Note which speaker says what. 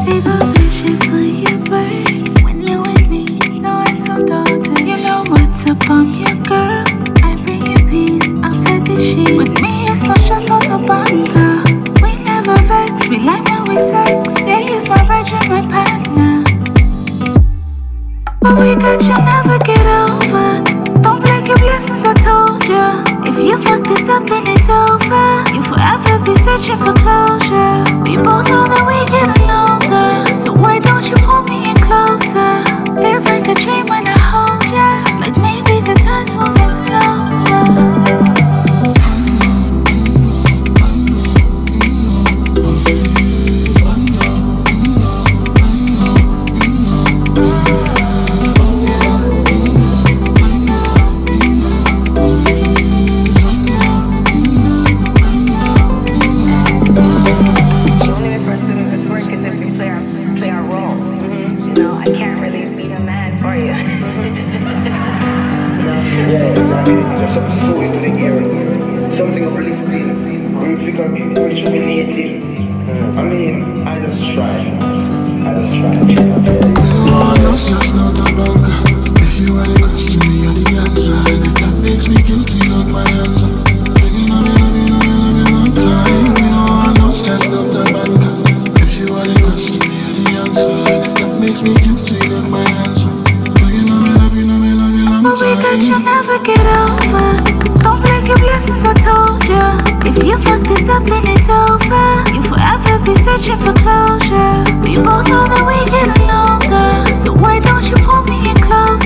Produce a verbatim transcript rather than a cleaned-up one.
Speaker 1: Save a vision for your birds. When you're with me, don't act so daughter. You know what's up, I'm your girl. I bring you peace outside the sheets. With me, it's no stress, no tobacco. We never vex, we like when we sex. Yeah, he's my virgin, my partner. What we got, you'll never get over. Don't blink your blessings, I told ya. If you fuck this up, then it's over. You'll forever be searching for closure. We both know that we getting older, so why don't you pull me in closer? Feels like a dream when I hold ya. Like maybe the time's moving slower.
Speaker 2: Something's lifting, we figure it rejuvenating. I mean, I just try. I just try.
Speaker 3: No one else just know the bunker. If you are the question, me are the answer. And if that makes me guilty, not my answer. You know me, love you, love you, love you long time. No one else just know the bunker. If you are the question, me are the answer. And if that makes me guilty, not my answer. You know me, love you, love you, love you long time.
Speaker 1: What we got, you'll never get over. Don't blink your blessings, I told ya. If you fuck this up, then it's over. You'll forever be searching for closure. We both know that we getting older, so why don't you pull me in close?